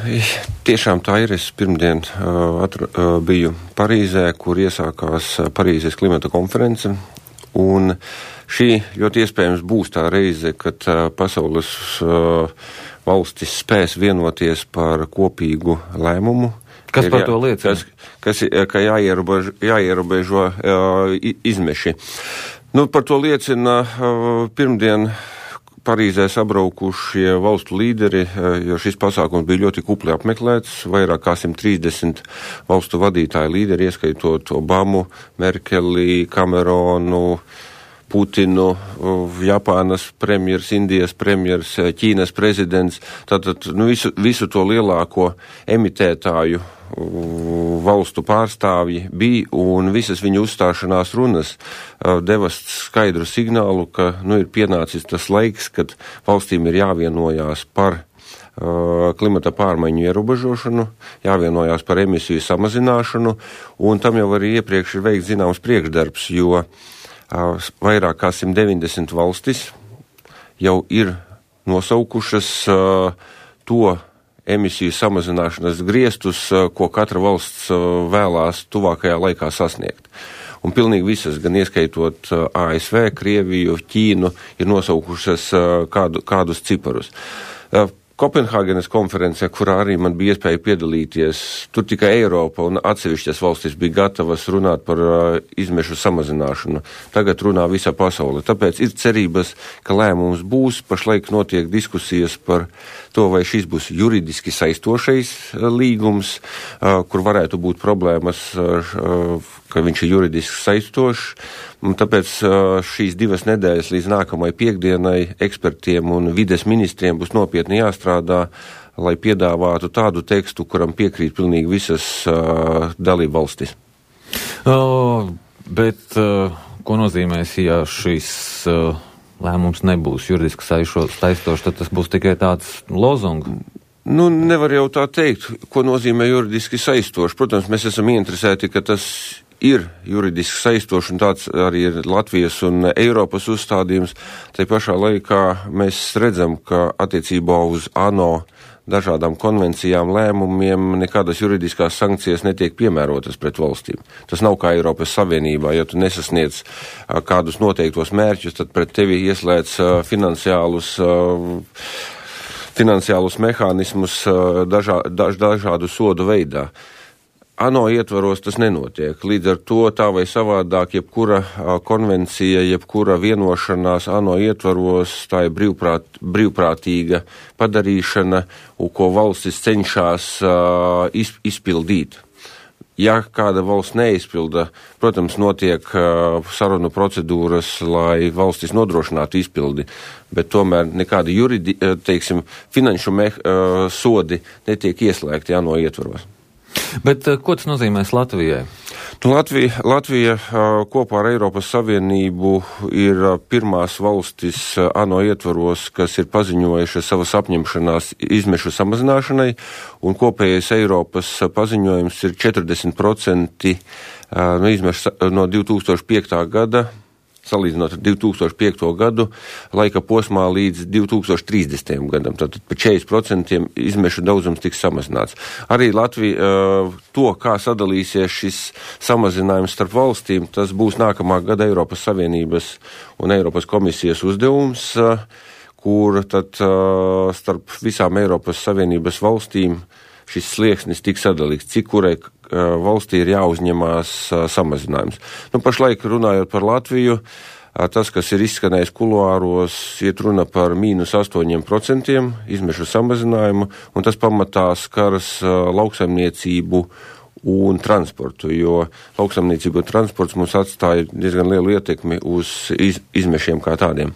Tiešām tā ir. Es pirmdien biju Parīzē, kur iesākās Parīzes klimata konference, un šī ļoti iespējams būs tā reize, kad pasaules valstis spēs vienoties par kopīgu lēmumu. Kas par to liecina? Ka jāierobežo izmeši. Par to liecina pirmdien Parīzē sabraukušie valstu līderi, jo šis pasākums bija ļoti kupli apmeklēts. Vairāk kā 130 valstu vadītāju līderi, ieskaitot Obamu, Merkeli, Kameronu, Putinu, Japānas premjers, Indijas premjers, Ķīnas prezidents. Tātad visu to lielāko emitētāju valstu pārstāvji bija, un visas viņu uzstāšanās runas deva skaidru signālu, ka ir pienācis tas laiks, kad valstīm ir jāvienojās par klimata pārmaiņu ierobežošanu, jāvienojās par emisiju samazināšanu, un tam jau arī iepriekš ir veikts zināms priekšdarbs, jo vairāk kā 190 valstis jau ir nosaukušas to emisiju samazināšanas griestus, ko katra valsts vēlās tuvākajā laikā sasniegt. Un pilnīgi visas, gan ieskaitot ASV, Krieviju, Ķīnu, ir nosaukušas kādus ciparus. Kopenhāgenes konferencē, kurā arī man bija iespēja piedalīties, tur tikai Eiropa un atsevišķas valstis bija gatavas runāt par izmešu samazināšanu. Tagad runā visa pasaule. Tāpēc ir cerības, ka lēmums būs. Pašlaik notiek diskusijas par to, vai šis būs juridiski saistošais līgums, kur varētu būt problēmas, ka viņš ir juridiski saistošs. Tāpēc šīs 2 nedēļas līdz nākamai piekdienai ekspertiem un vides ministriem būs nopietni jāstrādā, lai piedāvātu tādu tekstu, kuram piekrīt pilnīgi visas dalību valstis. Bet ko nozīmēs, ja šis lēmums nebūs juridiski saistošs, tad tas būs tikai tāds lozungs? Nevar jau tā teikt, ko nozīmē juridiski saistošs. Protams, mēs esam ieinteresēti, ka tas ir juridiski saistoši, un tāds arī ir Latvijas un Eiropas uzstādījums. Tai pašā laikā mēs redzam, ka attiecībā uz ANO dažādām konvencijām, lēmumiem nekādas juridiskās sankcijas netiek piemērotas pret valstīm. Tas nav kā Eiropas Savienībā, ja tu nesasniedz kādus noteiktos mērķus, tad pret tevi ieslēdz finansiālus mehānismus dažādu sodu veidā. ANO ietvaros tas nenotiek. Līdz ar to tā vai savādāk, jebkura konvencija, jebkura vienošanās ANO ietvaros, tā ir brīvprātīga padarīšana, ko valstis cenšas izpildīt. Ja kāda valsts neizpilda, protams, notiek sarunu procedūras, lai valstis nodrošinātu izpildi, bet tomēr nekādi finanšu sodi netiek ieslēgti ANO ietvaros. Bet ko tas nozīmēs Latvijai? Latvija kopā ar Eiropas Savienību ir pirmās valstis ANO ietvaros, kas ir paziņojušas savas apņemšanās izmešu samazināšanai, un kopējais Eiropas paziņojums ir 40% izmešu no 2005. gada, salīdzinot ar 2005. gadu, laika posmā līdz 2030. gadam. Tātad par 40% izmešu daudzums tiks samazināts. Arī Latvija to, kā sadalīsies šis samazinājums starp valstīm, tas būs nākamā gada Eiropas Savienības un Eiropas komisijas uzdevums, kur tad starp visām Eiropas Savienības valstīm šis slieksnis tiks sadalīts, cik kurai valstī ir jāuzņemās samazinājums. Pašlaik runājot par Latviju, tas, kas ir izskanējis kuluāros, iet runa par -8% izmešu samazinājumu, un tas pamatā skars lauksaimniecību un transportu, jo lauksaimniecība un transports mums atstāja diezgan lielu ietekmi uz izmešiem kā tādiem.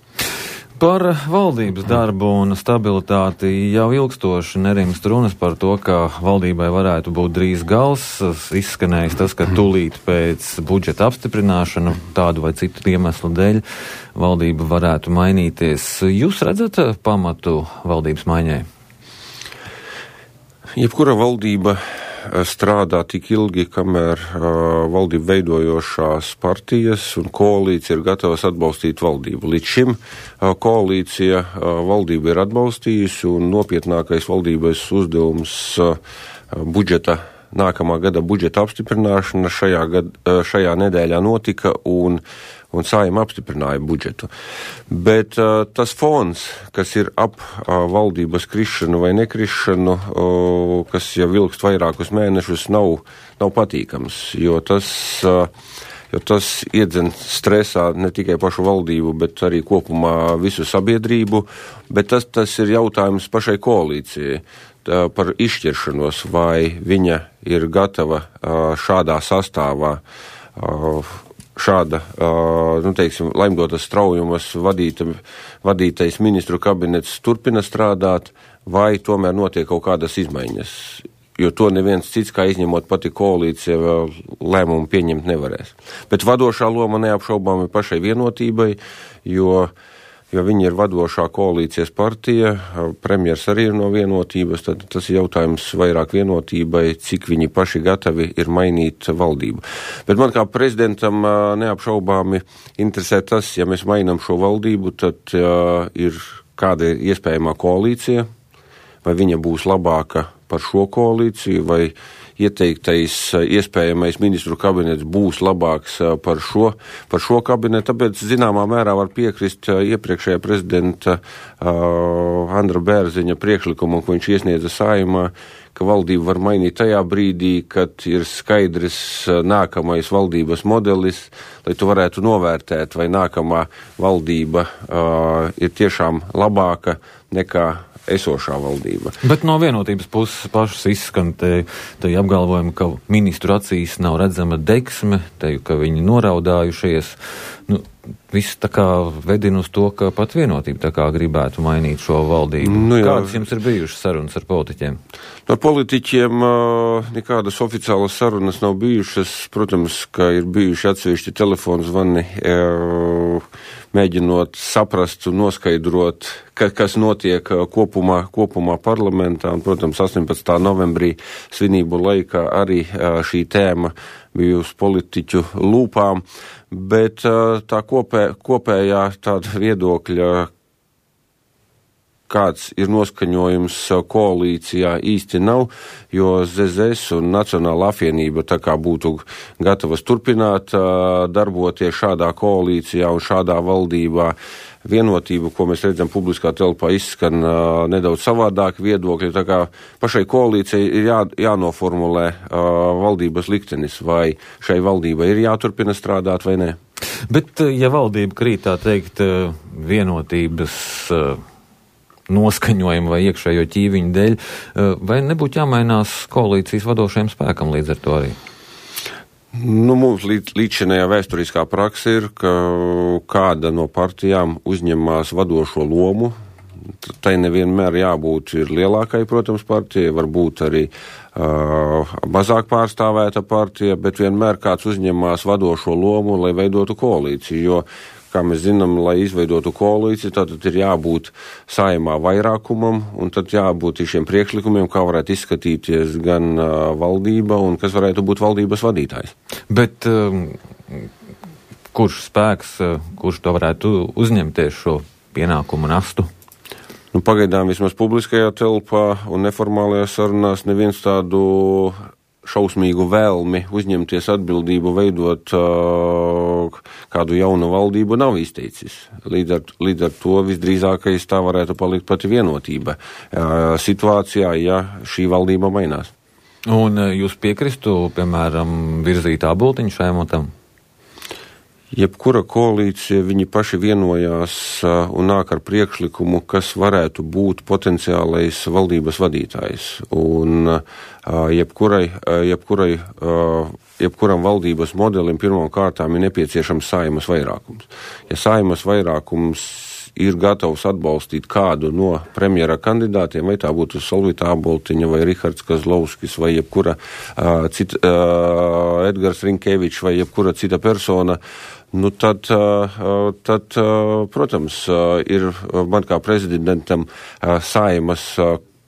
Par valdības darbu un stabilitāti jau ilgstoši nerimst runas par to, ka valdībai varētu būt drīz gals. Izskanējis tas, ka tūlīt pēc budžeta apstiprināšana tādu vai citu iemeslu dēļ valdība varētu mainīties. Jūs redzat pamatu valdības maiņai? Jebkura valdība strādā tik ilgi, kamēr valdību veidojošās partijas un koalīcija ir gatavas atbalstīt valdību. Līdz šim koalīcija valdību ir atbalstījusi, un nopietnākais valdības uzdevums nākamā gada budžeta apstiprināšana šajā nedēļā notika, un Saeima apstiprināja budžetu. Bet tas fons, kas ir ap valdības krišanu vai nekrišanu, kas jau ilgst vairākus mēnešus, nav patīkams, jo tas iedzen stresā ne tikai pašu valdību, bet arī kopumā visu sabiedrību, bet tas ir jautājums pašai koalīcijai par izšķiršanos, vai viņa ir gatava šādā sastāvā laimdotas straujumas vadītais ministru kabinets turpina strādāt, vai tomēr notiek kaut kādas izmaiņas, jo to neviens cits, kā izņemot pati koalīcija, lēmumu pieņemt nevarēs. Bet vadošā loma neapšaubāmi pašai vienotībai, jo viņi ir vadošā koalīcijas partija, premjers arī ir no vienotības, tad tas ir jautājums vairāk vienotībai, cik viņi paši gatavi ir mainīt valdību. Bet man kā prezidentam neapšaubāmi interesē tas, ja mēs mainām šo valdību, tad ir kāda iespējamā koalīcija, vai viņa būs labāka par šo koalīciju, vai ieteiktais iespējamais ministru kabinets būs labāks par šo kabinetu. Tāpēc zināmā mērā var piekrist iepriekšējā prezidenta Andra Bērziņa priekšlikumu, ko viņš iesniedza Saeimā, ka valdību var mainīt tajā brīdī, kad ir skaidrs nākamais valdības modelis, lai tu varētu novērtēt, vai nākamā valdība ir tiešām labāka nekā esošā valdība. Bet no vienotības puses pašas izskan te apgalvojumi, ka ministru acīs nav redzama deksme, ka viņi noraudājušies. Viss tā kā vedina uz to, ka pat vienotība tā kā gribētu mainīt šo valdību. Kādas jums ir bijušas sarunas ar politiķiem? Ar politiķiem nekādas oficiālas sarunas nav bijušas. Protams, ka ir bijuši atsevišķi telefonu zvani, mēģinot saprast un noskaidrot, kas notiek kopumā parlamentā. Un, protams, 18. novembrī svinību laikā arī šī tēma bija uz politiķu lūpām, bet tā kopējā tāda viedokļa, kāds ir noskaņojums koalīcijā, īsti nav, jo ZZS un Nacionāla apvienība tā kā būtu gatavas turpināt darboties šādā koalīcijā un šādā valdībā. Vienotība, ko mēs redzam publiskā telpā, izskan nedaudz savādāk viedokļi, tā kā pašai koalīcijai ir jānoformulē valdības liktenis, vai šai valdībai ir jāturpina strādāt vai nē. Bet, ja valdība krīt, tā teikt, vienotības noskaņojumu vai iekšējo ķīviņu dēļ, vai nebūtu jāmainās koalīcijas vadošajam spēkam līdz ar to arī? Mums līdzšinējā vēsturiskā praksa ir, ka kāda no partijām uzņemās vadošo lomu. Tai nevienmēr jābūt ir lielākai, protams, partijai, varbūt arī mazāk pārstāvēta partija, bet vienmēr kāds uzņemās vadošo lomu, lai veidotu koalīciju, jo, kā mēs zinām, lai izveidotu koalīciju, tad ir jābūt Saeimā vairākumam, un tad jābūt šiem priekšlikumiem, kā varētu izskatīties gan valdība, un kas varētu būt valdības vadītājs. Bet kurš spēks, kurš to varētu uzņemties šo pienākumu nastu? Pagaidām vismaz publiskajā telpā un neformālajās sarunās neviens tādu šausmīgu vēlmi uzņemties atbildību, veidot kādu jaunu valdību nav izteicis. Līdz ar to visdrīzākais tā varētu palikt pati vienotība situācijā, ja šī valdība mainās. Un jūs piekristu, piemēram, virzīt Āboltiņu šajam amatam? Jebkura koalīcija, viņi paši vienojās un nāk ar priekšlikumu, kas varētu būt potenciālais valdības vadītājs. Un jebkuram valdības modelim pirmām kārtām ir nepieciešams Saeimas vairākums. Ja Saeimas vairākums ir gatavs atbalstīt kādu no premjera kandidātiem, vai tā būtu Solvita Āboltiņa, vai Rihards Kazlovskis, vai jebkura cita Edgars Rinkevičs, vai jebkura cita persona, tad, protams, ir man kā prezidentam Saeimas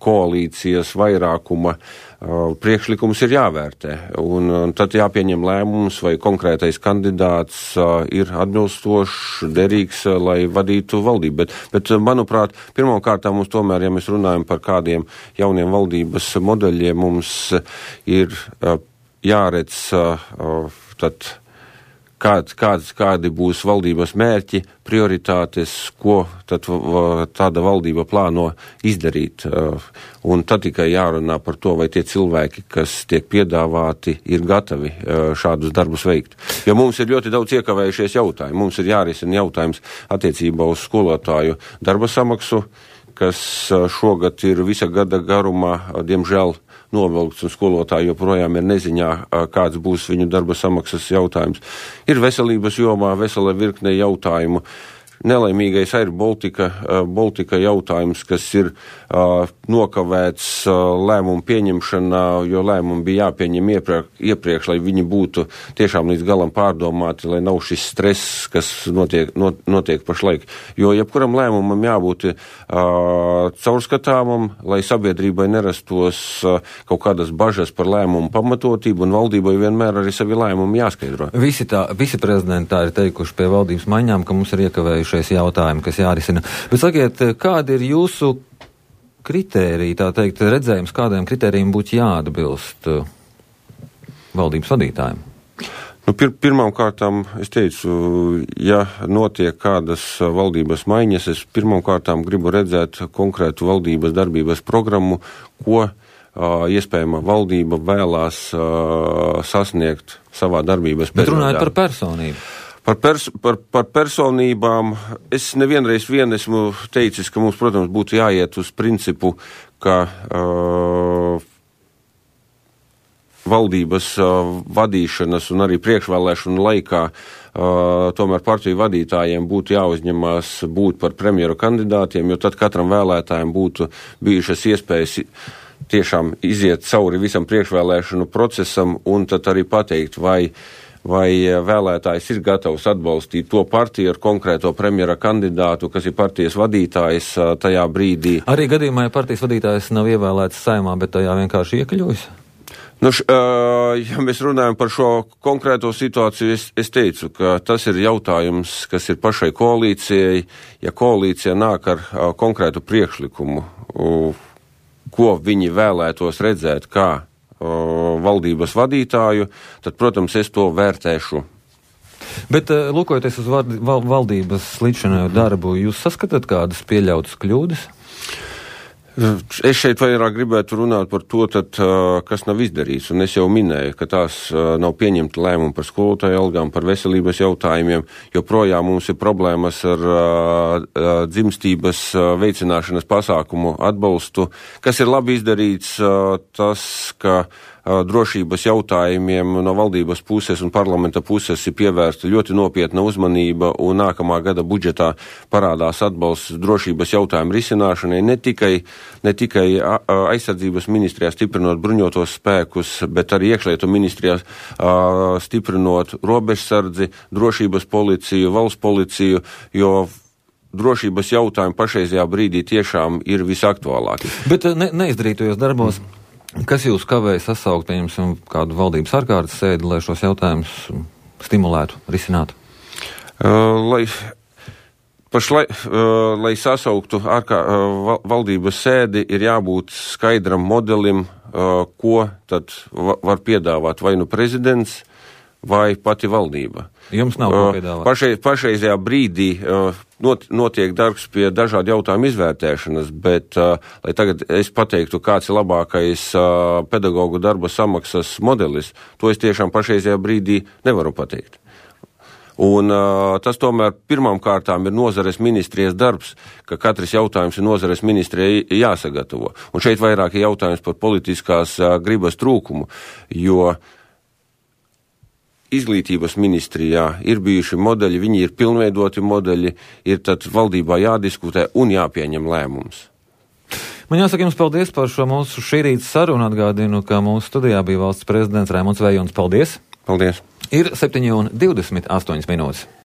koalīcijas vairākuma priekšlikums ir jāvērtē, un tad jāpieņem lēmums, vai konkrētais kandidāts ir atbilstošs, derīgs, lai vadītu valdību. Bet manuprāt, pirmkārt, mums tomēr, ja mēs runājam par kādiem jauniem valdības modeļiem, mums ir jāredz tad kādi būs valdības mērķi, prioritātes, ko tad tāda valdība plāno izdarīt. Un tad tikai jārunā par to, vai tie cilvēki, kas tiek piedāvāti, ir gatavi šādus darbus veikt. Jo mums ir ļoti daudz iekavējušies jautājumi. Mums ir jārisina jautājums attiecībā uz skolotāju darba samaksu, kas šogad ir visa gada garumā, diemžēl, novilkts, un skolotāji joprojām ir neziņā, kāds būs viņu darba samaksas jautājums. Ir veselības jomā vesela virkne jautājumu. Nelaimīgais ir Baltika jautājums, kas ir nokavēts lēmumu pieņemšanā, jo lēmumi bija jāpieņem iepriekš, lai viņi būtu tiešām līdz galam pārdomāti, lai nav šis stress, kas notiek pašlaik. Jo jebkuram lēmumam jābūt caurskatāmam, lai sabiedrībai nerastos kaut kādas bažas par lēmumu pamatotību, un valdībai vienmēr arī savi lēmumi jāskaidro. Visi prezidenti tā ir teikuši pie valdības maiņām, ka mums ir iekavējušies jautājumi, kas jārisina. Bet sakiet, kādi ir jūsu kritēriji, tā teikt, redzējums, kādiem kritērijiem būtu jāatbilst valdības vadītājiem? Pirmām kārtām, es teicu, ja notiek kādas valdības maiņas, es pirmām kārtām gribu redzēt konkrētu valdības darbības programmu, ko iespējama valdība vēlās sasniegt savā darbības periodā. Bet runājot par personību. Par personībām es nevienreiz esmu teicis, ka mums, protams, būtu jāiet uz principu, ka valdības vadīšanas un arī priekšvēlēšanu laikā tomēr partiju vadītājiem būtu jāuzņemās būt par premjeru kandidātiem, jo tad katram vēlētājiem būtu bijušas iespējas tiešām iziet cauri visam priekšvēlēšanu procesam un tad arī pateikt, vai vēlētājs ir gatavs atbalstīt to partiju ar konkrēto premjera kandidātu, kas ir partijas vadītājs tajā brīdī. Arī gadījumā, ja partijas vadītājs nav ievēlēts Saeimā, bet tajā vienkārši iekļūjas? Ja mēs runājam par šo konkrēto situāciju, es teicu, ka tas ir jautājums, kas ir pašai koalīcijai. Ja koalīcija nāk ar konkrētu priekšlikumu, ko viņi vēlētos redzēt, kā valdības vadītāju, tad, protams, es to vērtēšu. Bet, lūkojoties uz valdības līdzinējo darbu, jūs saskatāt kādas pieļautas kļūdas? Es šeit vairāk gribētu runāt par to, kas nav izdarīts, un es jau minēju, ka tās nav pieņemta lēmumi par skolotāju algām, par veselības jautājumiem, joprojām mums ir problēmas ar dzimstības veicināšanas pasākumu atbalstu. Kas ir labi izdarīts, tas, ka drošības jautājumiem no valdības puses un parlamenta puses ir pievērsta ļoti nopietna uzmanība, un nākamā gada budžetā parādās atbalsts drošības jautājumu risināšanai, ne tikai aizsardzības ministrijā stiprinot bruņotos spēkus, bet arī iekšlietu ministrijā stiprinot robežsardzi, drošības policiju, valsts policiju, jo drošības jautājumi pašreizajā brīdī tiešām ir visaktuālākie. Bet neizdarītajos darbos, kas jūs kavēja sasaukt, pieņemsim, kādu valdības ārkārtas sēdi, lai šos jautājumus stimulētu, risinātu? Lai sasauktu valdības sēdi, ir jābūt skaidram modelim, ko tad var piedāvāt vai nu prezidents, vai pati valdība. Jums nav ko piedāvāt? Pašreizajā brīdī notiek darbs pie dažādu jautājumu izvērtēšanas, bet, lai tagad es pateiktu, kāds ir labākais pedagogu darba samaksas modelis, to es tiešām pašreizajā brīdī nevaru pateikt. Un tas tomēr pirmām kārtām ir nozares ministrijas darbs, ka katrs jautājums ir nozares ministrijai jāsagatavo. Un šeit vairāk ir jautājums par politiskās gribas trūkumu, jo izglītības ministrijā ir bijuši modeļi, viņi ir pilnveidoti modeļi, ir tad valdībā jādiskutē un jāpieņem lēmums. Man jāsaka jums paldies par šo mūsu šī rīta sarunu. Atgādinu, ka mūsu studijā bija valsts prezidents Raimonds Vējons. Paldies! Paldies! Ir 7:28 minūtes.